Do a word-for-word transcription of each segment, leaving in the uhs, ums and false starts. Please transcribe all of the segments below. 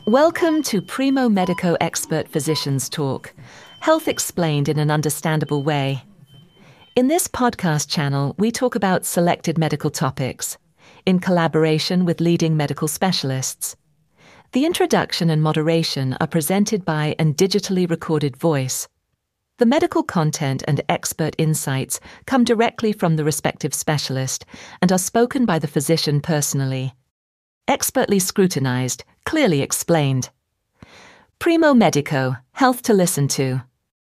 Welcome to Primo Medico Expert Physicians Talk, health explained in an understandable way. In this podcast channel, we talk about selected medical topics, in collaboration with leading medical specialists. The introduction and moderation are presented by a digitally recorded voice. The medical content and expert insights come directly from the respective specialist and are spoken by the physician personally. Expertly scrutinized, clearly explained. Primo Medico, health to listen to.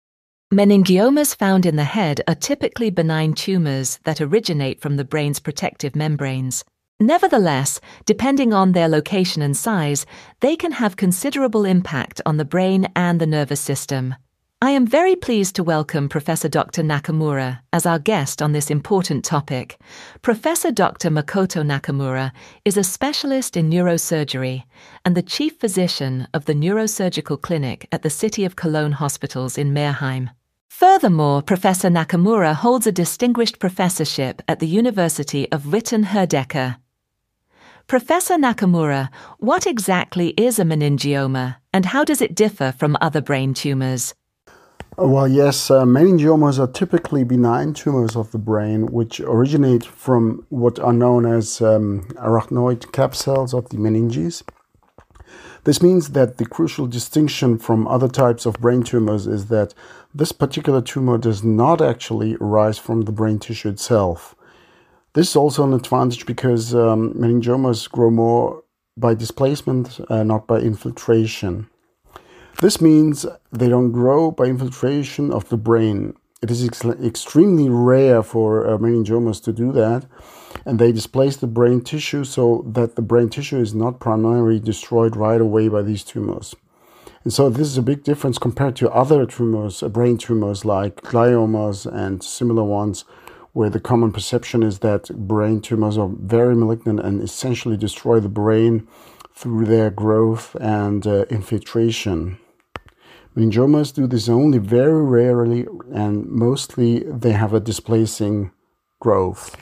Meningiomas found in the head are typically benign tumors that originate from the brain's protective membranes. Nevertheless, depending on their location and size, they can have considerable impact on the brain and the nervous system. I am very pleased to welcome Professor Doctor Nakamura as our guest on this important topic. Professor Doctor Makoto Nakamura is a specialist in neurosurgery and the chief physician of the Neurosurgical Clinic at the City of Cologne Hospitals in Meerheim. Furthermore, Professor Nakamura holds a distinguished professorship at the University of Witten-Herdecke. Professor Nakamura, what exactly is a meningioma and how does it differ from other brain tumors? Well, yes, uh, meningiomas are typically benign tumors of the brain which originate from what are known as um, arachnoid cap cells of the meninges. This means that the crucial distinction from other types of brain tumors is that this particular tumor does not actually arise from the brain tissue itself. This is also an advantage because um, meningiomas grow more by displacement, uh, not by infiltration. This means they don't grow by infiltration of the brain. It is ex- extremely rare for uh, meningiomas to do that, and they displace the brain tissue so that the brain tissue is not primarily destroyed right away by these tumors. And so this is a big difference compared to other tumors, uh, brain tumors like gliomas and similar ones, where the common perception is that brain tumors are very malignant and essentially destroy the brain through their growth and uh, infiltration. Meningiomas do this only very rarely, and mostly they have a displacing growth.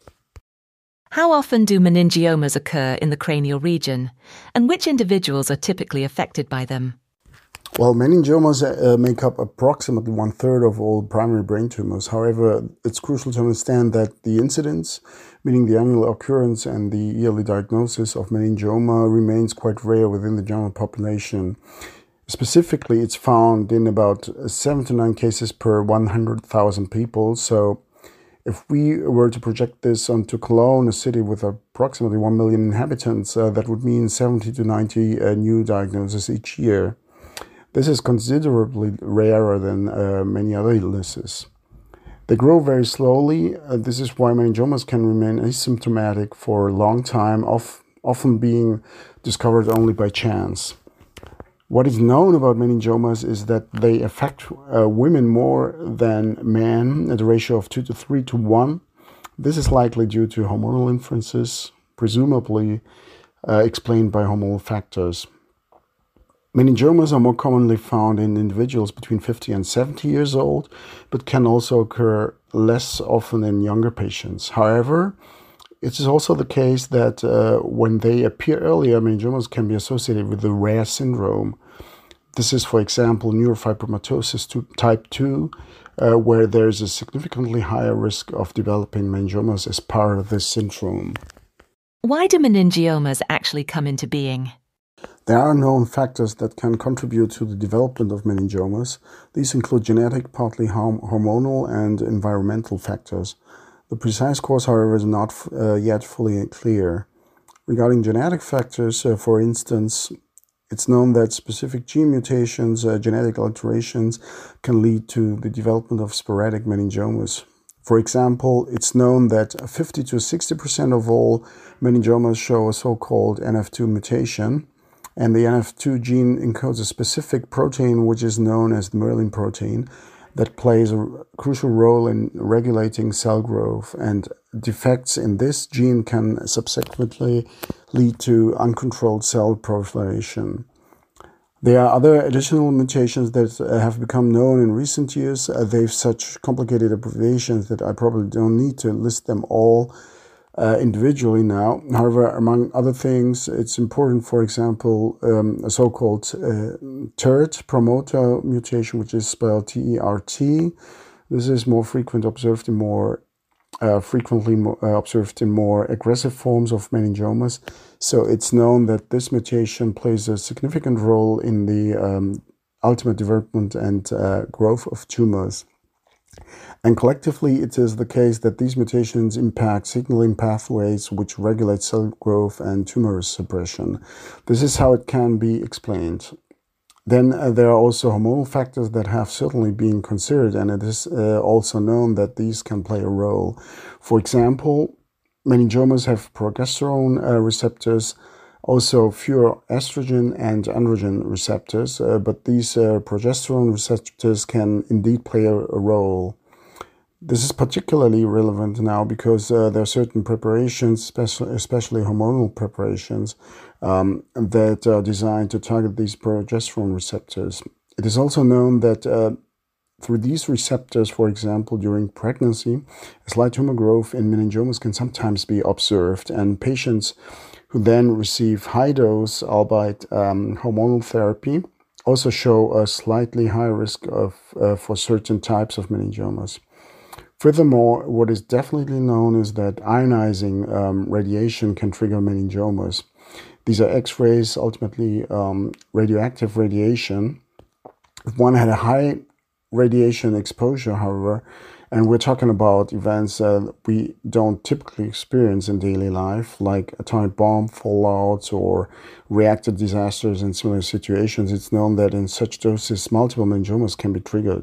How often do meningiomas occur in the cranial region, and which individuals are typically affected by them? Well, meningiomas uh, make up approximately one-third of all primary brain tumors. However, it's crucial to understand that the incidence, meaning the annual occurrence and the yearly diagnosis of meningioma, remains quite rare within the general population. Specifically, it's found in about seven to nine cases per one hundred thousand people. So if we were to project this onto Cologne, a city with approximately one million inhabitants, uh, that would mean seventy to ninety uh, new diagnoses each year. This is considerably rarer than uh, many other illnesses. They grow very slowly. Uh, this is why meningiomas can remain asymptomatic for a long time, of, often being discovered only by chance. What is known about meningiomas is that they affect uh, women more than men at a ratio of two to three to one. This is likely due to hormonal influences, presumably uh, explained by hormonal factors. Meningiomas are more commonly found in individuals between fifty and seventy years old, but can also occur less often in younger patients. However, it is also the case that uh, when they appear earlier, meningiomas can be associated with a rare syndrome. This is, for example, neurofibromatosis type two, uh, where there is a significantly higher risk of developing meningiomas as part of this syndrome. Why do meningiomas actually come into being? There are known factors that can contribute to the development of meningiomas. These include genetic, partly hormonal, and environmental factors. The precise cause, however, is not uh, yet fully clear. Regarding genetic factors, uh, for instance, it's known that specific gene mutations, uh, genetic alterations, can lead to the development of sporadic meningiomas. For example, it's known that fifty to sixty percent of all meningiomas show a so-called N F two mutation, and the N F two gene encodes a specific protein which is known as the Merlin protein, that plays a crucial role in regulating cell growth, and defects in this gene can subsequently lead to uncontrolled cell proliferation. There are other additional mutations that have become known in recent years. Uh, they've such complicated abbreviations that I probably don't need to list them all. uh, individually now. However, among other things, it's important, for example, um, a so-called uh, T E R T promoter mutation, which is spelled T E R T. This is more frequent observed in more uh, frequently mo- uh, observed in more aggressive forms of meningiomas. So it's known that this mutation plays a significant role in the um, ultimate development and uh, growth of tumors. And collectively, it is the case that these mutations impact signaling pathways which regulate cell growth and tumor suppression. This is how it can be explained. Then uh, there are also hormonal factors that have certainly been considered, and it is uh, also known that these can play a role. For example, meningiomas have progesterone uh, receptors, also fewer estrogen and androgen receptors, uh, but these uh, progesterone receptors can indeed play a, a role. This is particularly relevant now because uh, there are certain preparations, especially, especially hormonal preparations, um, that are designed to target these progesterone receptors. It is also known that uh, through these receptors, for example, during pregnancy, a slight tumor growth in meningiomas can sometimes be observed, and patients who then receive high-dose, albeit um, hormonal therapy, also show a slightly higher risk of uh, for certain types of meningiomas. Furthermore, what is definitely known is that ionizing um, radiation can trigger meningiomas. These are X-rays, ultimately um, radioactive radiation. If one had a high radiation exposure, however, and we're talking about events uh, we don't typically experience in daily life, like atomic bomb fallouts or reactor disasters in similar situations, it's known that in such doses, multiple meningiomas can be triggered.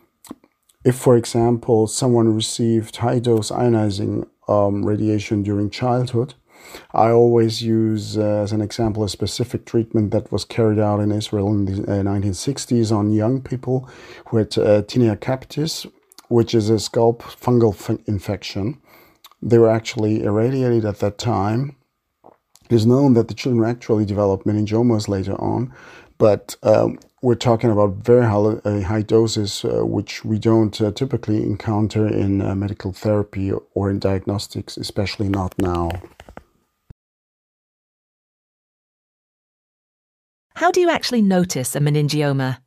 If, for example, someone received high-dose ionizing um, radiation during childhood, I always use, uh, as an example, a specific treatment that was carried out in Israel in the uh, nineteen sixties on young people who had uh, tinea capitis, which is a scalp fungal f- infection. They were actually irradiated at that time. It is known that the children actually developed meningiomas later on, but um, we're talking about very high, uh, high doses, uh, which we don't uh, typically encounter in uh, medical therapy or in diagnostics, especially not now. How do you actually notice a meningioma?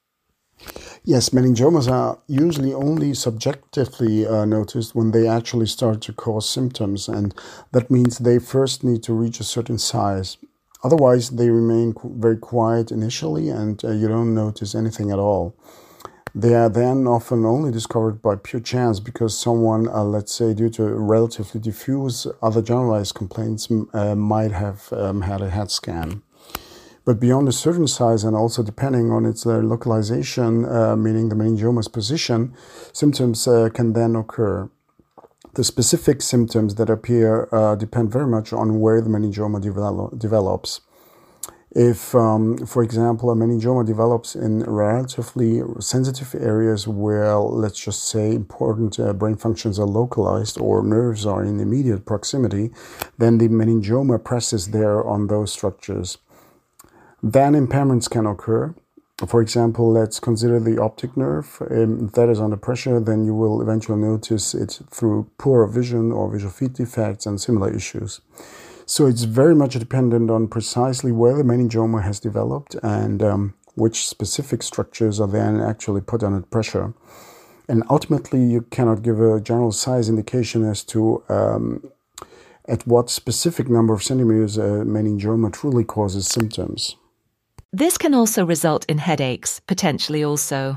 Yes, meningiomas are usually only subjectively uh, noticed when they actually start to cause symptoms, and that means they first need to reach a certain size. Otherwise, they remain very quiet initially, and uh, you don't notice anything at all. They are then often only discovered by pure chance because someone, uh, let's say, due to relatively diffuse other generalized complaints, uh, might have um, had a H E T scan. But beyond a certain size, and also depending on its uh, localization, uh, meaning the meningioma's position, symptoms uh, can then occur. The specific symptoms that appear uh, depend very much on where the meningioma develop, develops. If, um, for example, a meningioma develops in relatively sensitive areas where, let's just say, important uh, brain functions are localized or nerves are in immediate proximity, then the meningioma presses there on those structures. Then impairments can occur. For example, let's consider the optic nerve. Um, if that is under pressure, then you will eventually notice it through poor vision or visual field defects and similar issues. So it's very much dependent on precisely where the meningioma has developed and um, which specific structures are then actually put under pressure. And ultimately, you cannot give a general size indication as to um, at what specific number of centimeters a meningioma truly causes symptoms. This can also result in headaches, potentially also.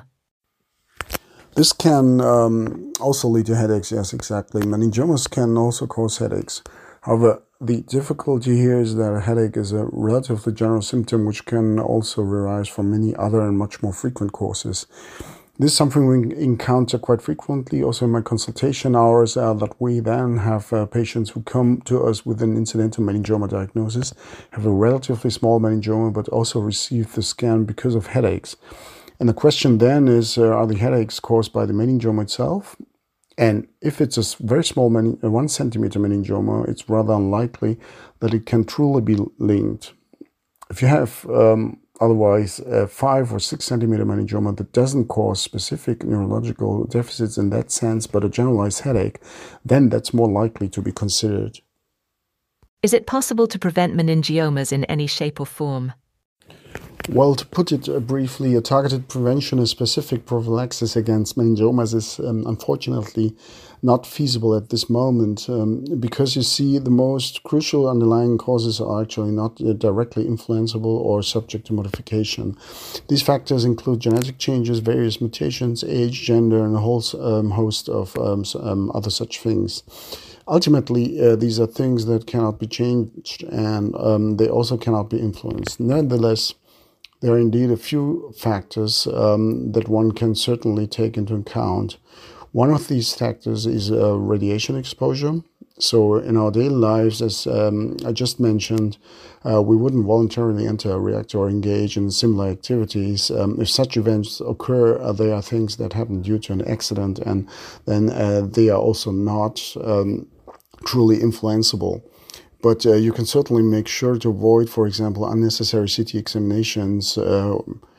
This can um, also lead to headaches, yes, exactly. Meningiomas can also cause headaches. However, the difficulty here is that a headache is a relatively general symptom which can also arise from many other and much more frequent causes. This is something we encounter quite frequently also in my consultation hours, uh, that we then have uh, patients who come to us with an incidental meningioma diagnosis, have a relatively small meningioma, but also receive the scan because of headaches. And the question then is, uh, are the headaches caused by the meningioma itself? And if it's a very small mening- uh, one centimeter meningioma, it's rather unlikely that it can truly be linked. If you have um, otherwise a five or six centimeter meningioma that doesn't cause specific neurological deficits in that sense, but a generalized headache, then that's more likely to be considered. Is it possible to prevent meningiomas in any shape or form? Well, to put it uh, briefly, a targeted prevention and specific prophylaxis against meningiomas is um, unfortunately not feasible at this moment um, because you see the most crucial underlying causes are actually not uh, directly influenceable or subject to modification. These factors include genetic changes, various mutations, age, gender, and a whole um, host of um, um, other such things. Ultimately, uh, these are things that cannot be changed, and um, they also cannot be influenced. Nevertheless, there are indeed a few factors um, that one can certainly take into account. One of these factors is uh, radiation exposure. So in our daily lives, as um, I just mentioned, uh, we wouldn't voluntarily enter a reactor or engage in similar activities. Um, if such events occur, uh, they are things that happen due to an accident, and then uh, they are also not um, truly influenceable. But uh, you can certainly make sure to avoid, for example, unnecessary C T examinations uh,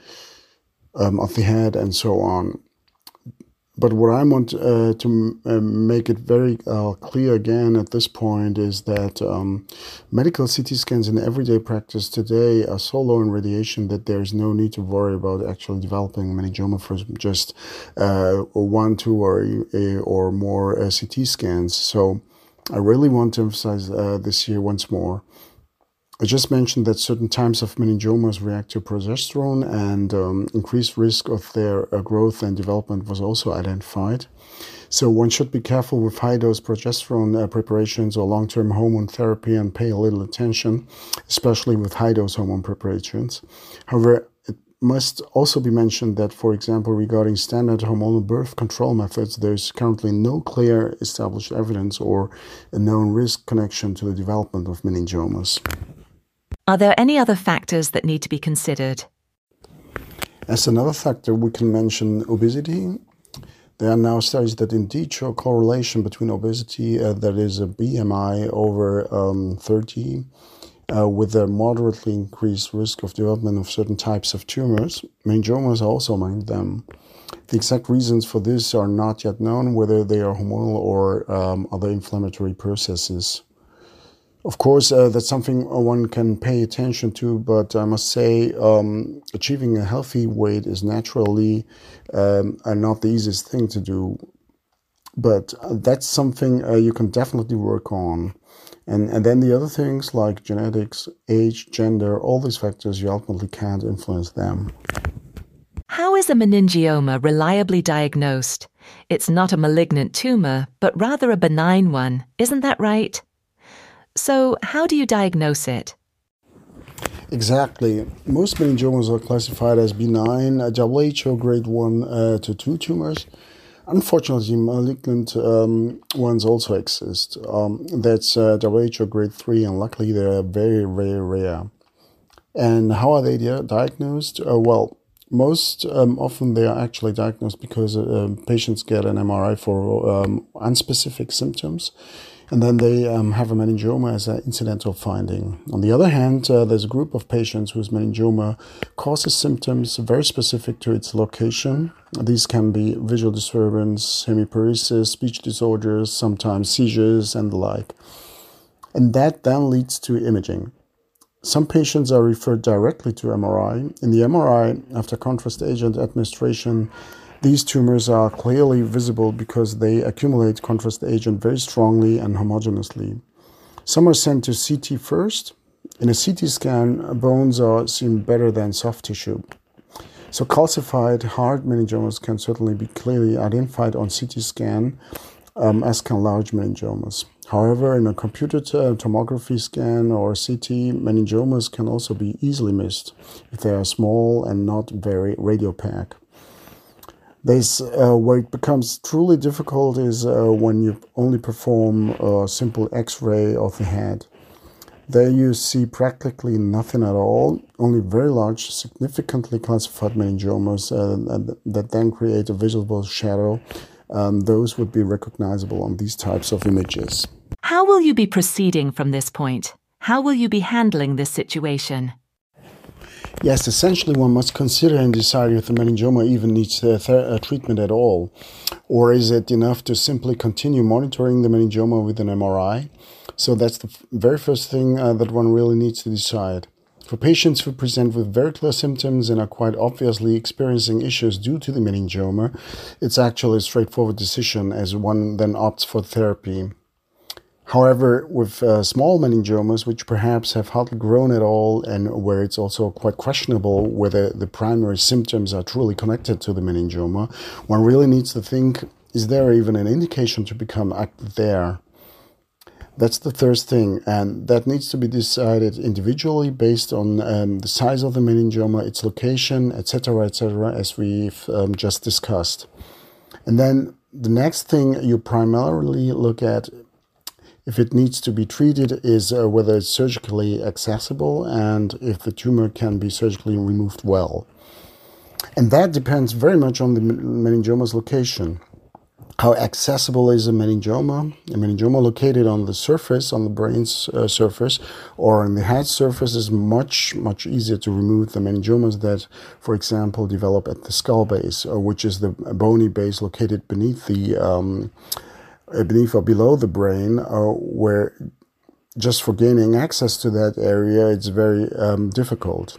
um, of the head and so on. But what I want uh, to uh, make it very uh, clear again at this point is that um, medical C T scans in everyday practice today are so low in radiation that there is no need to worry about actually developing meningioma for just uh, one, two, or, or more uh, C T scans. So I really want to emphasize uh, this here once more. I just mentioned that certain types of meningiomas react to progesterone, and um, increased risk of their uh, growth and development was also identified. So one should be careful with high-dose progesterone uh, preparations or long-term hormone therapy and pay a little attention, especially with high-dose hormone preparations. However, it must also be mentioned that, for example, regarding standard hormonal birth control methods, there's currently no clear established evidence or a known risk connection to the development of meningiomas. Are there any other factors that need to be considered? As another factor, we can mention obesity. There are now studies that indeed show a correlation between obesity, uh, that is a B M I over um, thirty, uh, with a moderately increased risk of development of certain types of tumors. Meningiomas are also among them. The exact reasons for this are not yet known, whether they are hormonal or um, other inflammatory processes. Of course, uh, that's something one can pay attention to, but I must say um, achieving a healthy weight is naturally um, not the easiest thing to do. But that's something uh, you can definitely work on. And, and then the other things like genetics, age, gender, all these factors, you ultimately can't influence them. How is a meningioma reliably diagnosed? It's not a malignant tumor, but rather a benign one. Isn't that right? So, how do you diagnose it? Exactly. Most meningiomas are classified as benign, W H O grade one uh, to two tumors. Unfortunately, malignant um, ones also exist. Um, that's uh, W H O grade three, and luckily they are very, very rare. And how are they di- diagnosed? Uh, well, most um, often they are actually diagnosed because uh, patients get an M R I for um, unspecific symptoms, and then they um, have a meningioma as an incidental finding. On the other hand, uh, there's a group of patients whose meningioma causes symptoms very specific to its location. These can be visual disturbance, hemiparesis, speech disorders, sometimes seizures, and the like. And that then leads to imaging. Some patients are referred directly to M R I. In the M R I, after contrast agent administration, these tumors are clearly visible because they accumulate contrast agent very strongly and homogeneously. Some are sent to C T first. In a C T scan, bones are seen better than soft tissue. So calcified hard meningiomas can certainly be clearly identified on C T scan, um, as can large meningiomas. However, in a computed uh, tomography scan or C T, meningiomas can also be easily missed if they are small and not very radiopaque. This, uh, where it becomes truly difficult is uh, when you only perform a simple X-ray of the head. There you see practically nothing at all, only very large, significantly classified meningiomas uh, that then create a visible shadow. Um, those would be recognizable on these types of images. How will you be proceeding from this point? How will you be handling this situation? Yes, essentially one must consider and decide if the meningioma even needs uh, th- uh, treatment at all. Or is it enough to simply continue monitoring the meningioma with an M R I? So that's the f- very first thing uh, that one really needs to decide. For patients who present with very clear symptoms and are quite obviously experiencing issues due to the meningioma, it's actually a straightforward decision as one then opts for therapy. However, with uh, small meningiomas, which perhaps have hardly grown at all and where it's also quite questionable whether the primary symptoms are truly connected to the meningioma, one really needs to think, is there even an indication to become active there? That's the first thing, and that needs to be decided individually based on um, the size of the meningioma, its location, et cetera, et cetera, as we've um, just discussed. And then the next thing you primarily look at, if it needs to be treated, is uh, whether it's surgically accessible and if the tumor can be surgically removed well. And that depends very much on the meningioma's location. How accessible is a meningioma? A meningioma located on the surface, on the brain's uh, surface, or on the head surface is much, much easier to remove than meningiomas that, for example, develop at the skull base, uh, which is the bony base located beneath the um, beneath or below the brain, uh, where just for gaining access to that area, it's very um, difficult.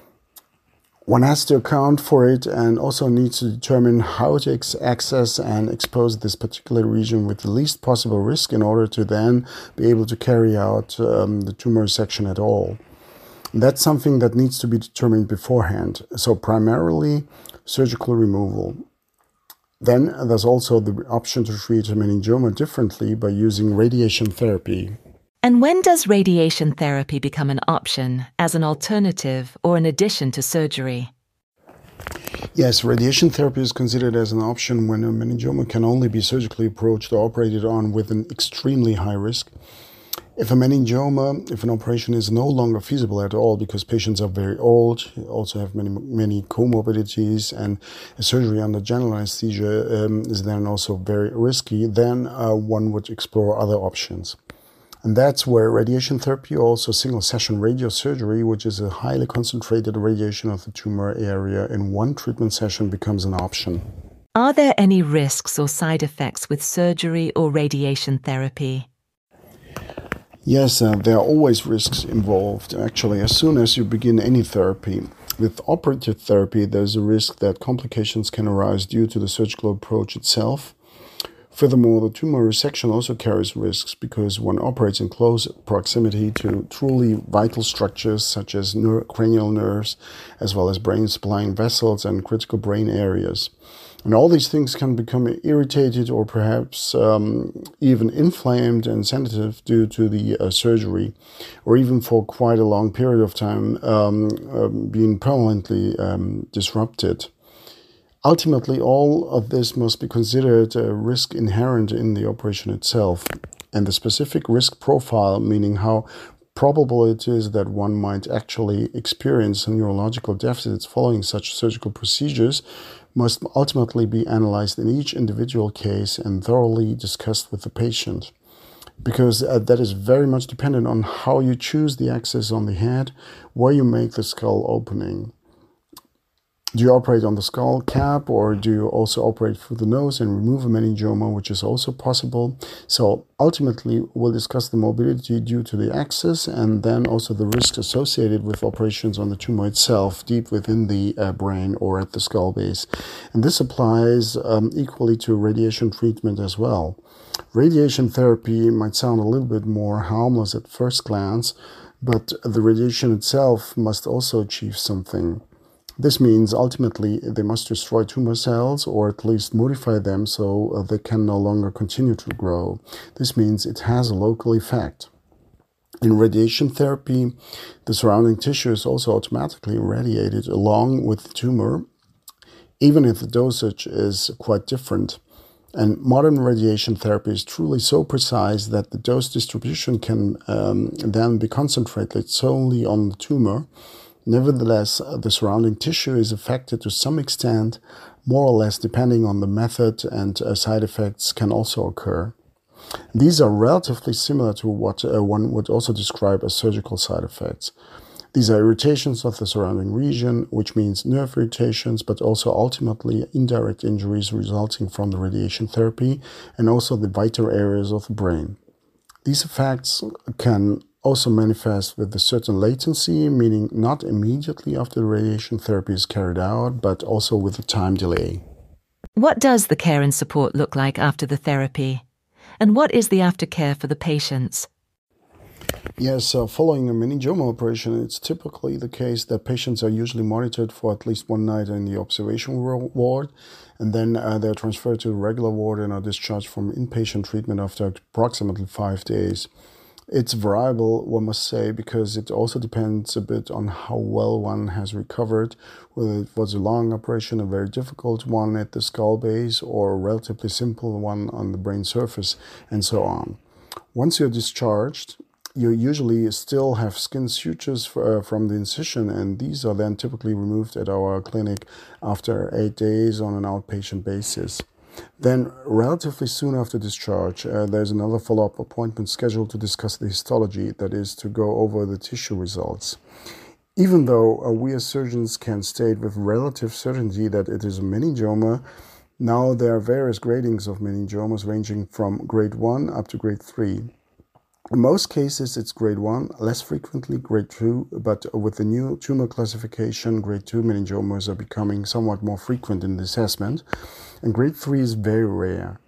One has to account for it and also needs to determine how to ex- access and expose this particular region with the least possible risk in order to then be able to carry out um, the tumor resection at all. And that's something that needs to be determined beforehand. So primarily surgical removal. Then there's also the option to treat a meningioma differently by using radiation therapy. And when does radiation therapy become an option as an alternative or an addition to surgery? Yes, radiation therapy is considered as an option when a meningioma can only be surgically approached or operated on with an extremely high risk. If a meningioma, if an operation is no longer feasible at all because patients are very old, also have many many comorbidities, and a surgery under general anesthesia um, is then also very risky, then uh, one would explore other options. And that's where radiation therapy, also single-session radiosurgery, which is a highly concentrated radiation of the tumor area in one treatment session, becomes an option. Are there any risks or side effects with surgery or radiation therapy? Yes, uh, there are always risks involved. Actually, as soon as you begin any therapy, with operative therapy, there's a risk that complications can arise due to the surgical approach itself. Furthermore, the tumor resection also carries risks because one operates in close proximity to truly vital structures such as ner- cranial nerves, as well as brain-supplying vessels and critical brain areas. And all these things can become irritated or perhaps um, even inflamed and sensitive due to the uh, surgery, or even for quite a long period of time um, uh, being permanently um, disrupted. Ultimately, all of this must be considered a risk inherent in the operation itself, and the specific risk profile, meaning how probable it is that one might actually experience neurological deficits following such surgical procedures, must ultimately be analyzed in each individual case and thoroughly discussed with the patient. Because uh, that is very much dependent on how you choose the access on the head, where you make the skull opening. Do you operate on the skull cap, or do you also operate through the nose and remove a meningioma, which is also possible? So ultimately, we'll discuss the morbidity due to the access and then also the risks associated with operations on the tumor itself, deep within the uh, brain or at the skull base. And this applies um, equally to radiation treatment as well. Radiation therapy might sound a little bit more harmless at first glance, but the radiation itself must also achieve something. This means ultimately they must destroy tumor cells or at least modify them so uh, they can no longer continue to grow. This means it has a local effect. In radiation therapy, the surrounding tissue is also automatically irradiated along with the tumor, even if the dosage is quite different. And modern radiation therapy is truly so precise that the dose distribution can um, then be concentrated solely on the tumor. Nevertheless, the surrounding tissue is affected to some extent, more or less depending on the method, and uh, side effects can also occur. These are relatively similar to what uh, one would also describe as surgical side effects. These are irritations of the surrounding region, which means nerve irritations, but also ultimately indirect injuries resulting from the radiation therapy and also the vital areas of the brain. These effects can also manifest with a certain latency, meaning not immediately after the radiation therapy is carried out, but also with a time delay. What does the care and support look like after the therapy? And what is the aftercare for the patients? Yes, uh, following a meningioma operation, it's typically the case that patients are usually monitored for at least one night in the observation ward, and then uh, they're transferred to the regular ward and are discharged from inpatient treatment after approximately five days. It's variable, one must say, because it also depends a bit on how well one has recovered, whether it was a long operation, a very difficult one at the skull base, or a relatively simple one on the brain surface, and so on. Once you're discharged, you usually still have skin sutures for, uh, from the incision, and these are then typically removed at our clinic after eight days on an outpatient basis. Then, relatively soon after discharge, uh, there's another follow-up appointment scheduled to discuss the histology, that is, to go over the tissue results. Even though uh, we as surgeons can state with relative certainty that it is a meningioma, now there are various gradings of meningiomas ranging from grade one up to grade three. In most cases, it's grade one, less frequently grade two, but with the new tumor classification, grade two meningiomas are becoming somewhat more frequent in the assessment, and grade three is very rare.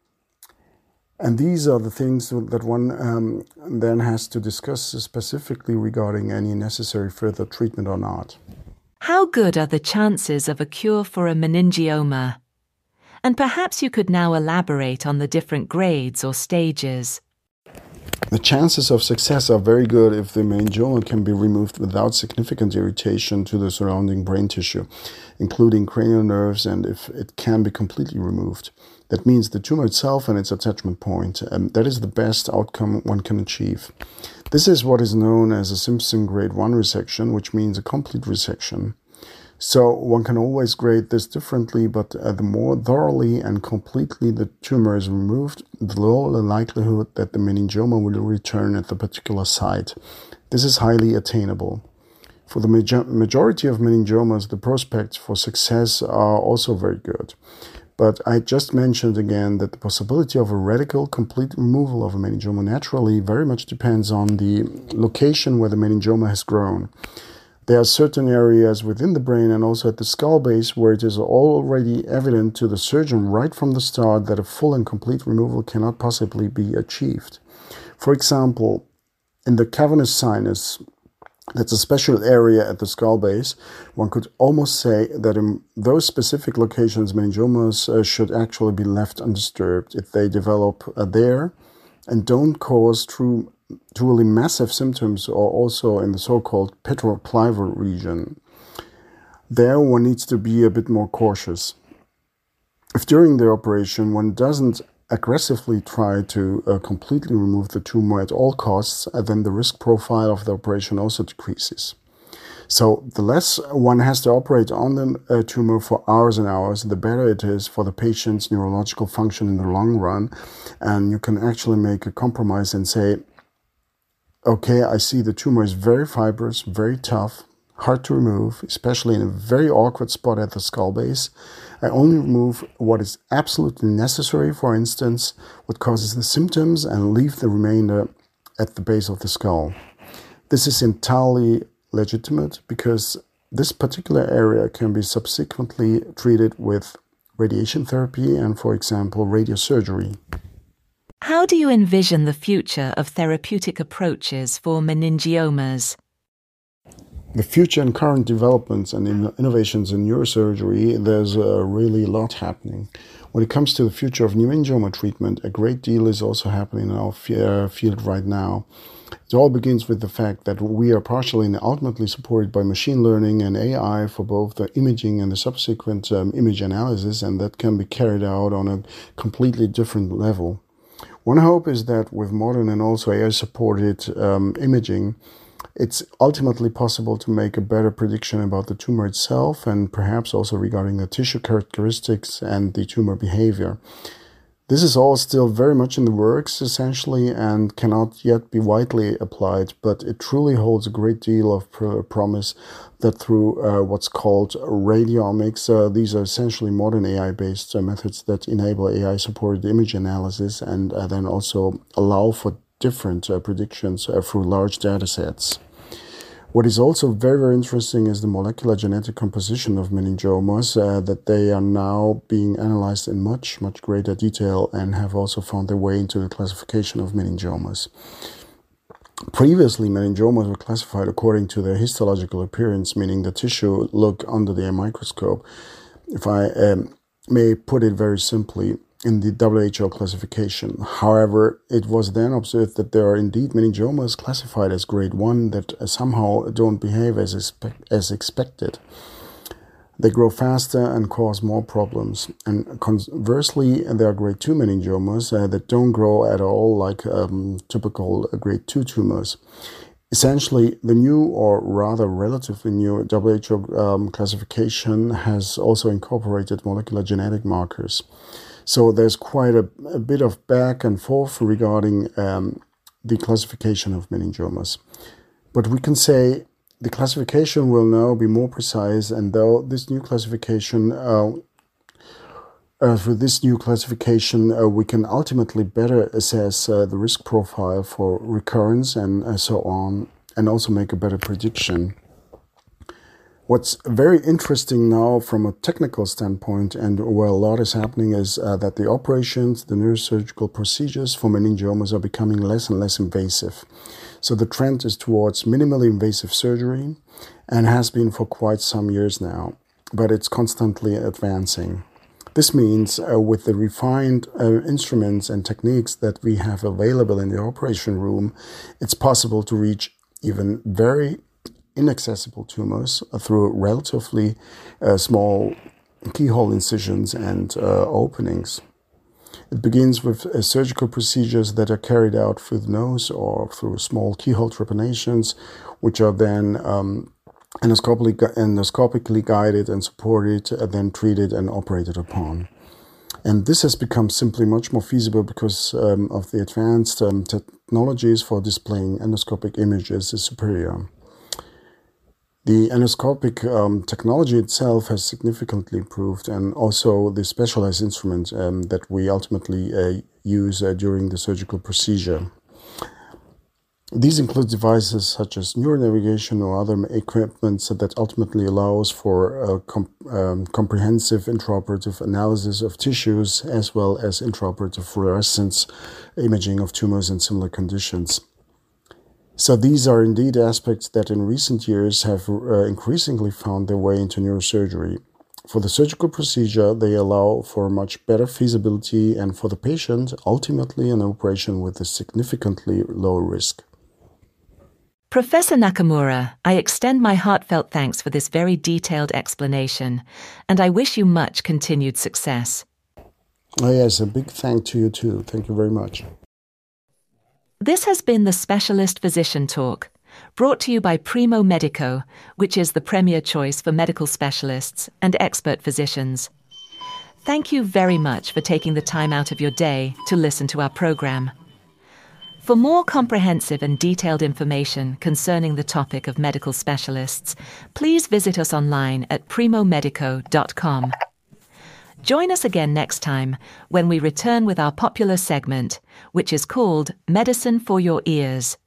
And these are the things that one um, then has to discuss specifically regarding any necessary further treatment or not. How good are the chances of a cure for a meningioma? And perhaps you could now elaborate on the different grades or stages. The chances of success are very good if the meningioma can be removed without significant irritation to the surrounding brain tissue, including cranial nerves, and if it can be completely removed. That means the tumor itself and its attachment point. And that is the best outcome one can achieve. This is what is known as a Simpson grade one resection, which means a complete resection. So one can always grade this differently, but uh, the more thoroughly and completely the tumor is removed, the lower the likelihood that the meningioma will return at the particular site. This is highly attainable. For the major- majority of meningiomas, the prospects for success are also very good. But I just mentioned again that the possibility of a radical complete removal of a meningioma naturally very much depends on the location where the meningioma has grown. There are certain areas within the brain and also at the skull base where it is already evident to the surgeon right from the start that a full and complete removal cannot possibly be achieved. For example, in the cavernous sinus, that's a special area at the skull base, one could almost say that in those specific locations, meningiomas uh, should actually be left undisturbed if they develop uh, there and don't cause true truly massive symptoms, or also in the so-called petroclival region. There one needs to be a bit more cautious. If during the operation one doesn't aggressively try to uh, completely remove the tumor at all costs, uh, then the risk profile of the operation also decreases. So the less one has to operate on the uh, tumor for hours and hours, the better it is for the patient's neurological function in the long run, and you can actually make a compromise and say, okay, I see the tumor is very fibrous, very tough, hard to remove, especially in a very awkward spot at the skull base. I only remove what is absolutely necessary, for instance, what causes the symptoms, and leave the remainder at the base of the skull. This is entirely legitimate because this particular area can be subsequently treated with radiation therapy and, for example, radiosurgery. How do you envision the future of therapeutic approaches for meningiomas? The future and current developments and innovations in neurosurgery, there's uh, really a lot happening. When it comes to the future of meningioma treatment, a great deal is also happening in our field right now. It all begins with the fact that we are partially and ultimately supported by machine learning and A I for both the imaging and the subsequent um, image analysis, and that can be carried out on a completely different level. One hope is that with modern and also A I-supported um, imaging, it's ultimately possible to make a better prediction about the tumor itself and perhaps also regarding the tissue characteristics and the tumor behavior. This is all still very much in the works, essentially, and cannot yet be widely applied, but it truly holds a great deal of pr- promise that through uh, what's called radiomics, uh, these are essentially modern A I-based uh, methods that enable A I-supported image analysis and uh, then also allow for different uh, predictions uh, through large data sets. What is also very, very interesting is the molecular genetic composition of meningiomas, uh, that they are now being analyzed in much, much greater detail and have also found their way into the classification of meningiomas. Previously, meningiomas were classified according to their histological appearance, meaning the tissue look under the microscope. If I um, may put it very simply, in the W H O classification. However, it was then observed that there are indeed meningiomas classified as grade one that somehow don't behave as, expect, as expected. They grow faster and cause more problems. And conversely, there are grade two meningiomas uh, that don't grow at all like um, typical grade two tumors. Essentially, the new, or rather relatively new, W H O um, classification has also incorporated molecular genetic markers. So there's quite a, a bit of back and forth regarding um, the classification of meningiomas. But we can say the classification will now be more precise, and though this new classification, uh, uh, for this new classification, uh, we can ultimately better assess uh, the risk profile for recurrence and uh, so on, and also make a better prediction. What's very interesting now from a technical standpoint, and where a lot is happening, is uh, that the operations, the neurosurgical procedures for meningiomas are becoming less and less invasive. So the trend is towards minimally invasive surgery, and has been for quite some years now, but it's constantly advancing. This means uh, with the refined uh, instruments and techniques that we have available in the operation room, it's possible to reach even very inaccessible tumors through relatively uh, small keyhole incisions and uh, openings. It begins with uh, surgical procedures that are carried out through the nose or through small keyhole trepanations, which are then um, endoscopically, endoscopically guided and supported, uh, then treated and operated upon. And this has become simply much more feasible because um, of the advanced um, technologies for displaying endoscopic images is superior. The endoscopic um, technology itself has significantly improved, and also the specialized instruments um, that we ultimately uh, use uh, during the surgical procedure. These include devices such as neuronavigation or other equipment that ultimately allows for a com- um, comprehensive intraoperative analysis of tissues, as well as intraoperative fluorescence imaging of tumors in similar conditions. So these are indeed aspects that in recent years have uh, increasingly found their way into neurosurgery. For the surgical procedure, they allow for much better feasibility, and for the patient, ultimately an operation with a significantly lower risk. Professor Nakamura, I extend my heartfelt thanks for this very detailed explanation, and I wish you much continued success. Oh yes, a big thank to you too. Thank you very much. This has been the Specialist Physician Talk, brought to you by Primo Medico, which is the premier choice for medical specialists and expert physicians. Thank you very much for taking the time out of your day to listen to our program. For more comprehensive and detailed information concerning the topic of medical specialists, please visit us online at primo medico dot com. Join us again next time when we return with our popular segment, which is called Medicine for Your Ears.